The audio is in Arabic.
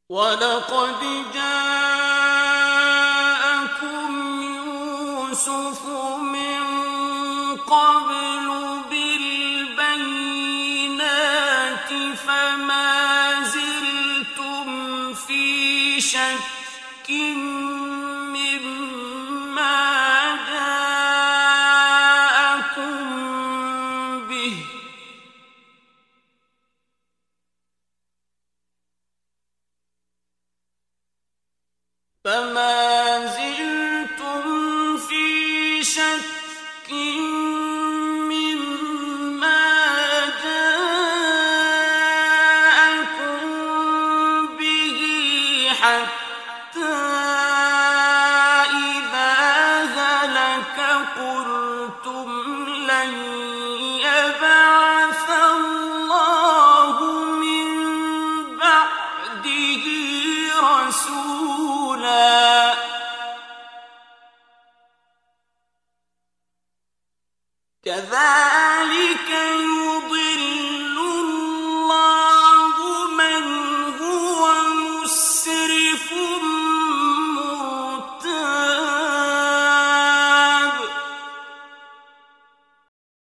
وَلَقَدْ جَاءَكُمْ يُوسُفُ مِن قَبْلُ بِالْبَيِّنَاتِ فَمَا زِلْتُمْ فِي شَكٍّ مِّمَّا جَاءَكُم بِهِ حَتَّىٰ إِذَا هَلَكَ قُلْتُمْ لَن يَبْعَثَ اللَّهُ مِن بَعْدِهِ رَسُولًا ۚ كَذَٰلِكَ يُضِلُّ اللَّهُ مَنْ هُوَ مُسْرِفٌ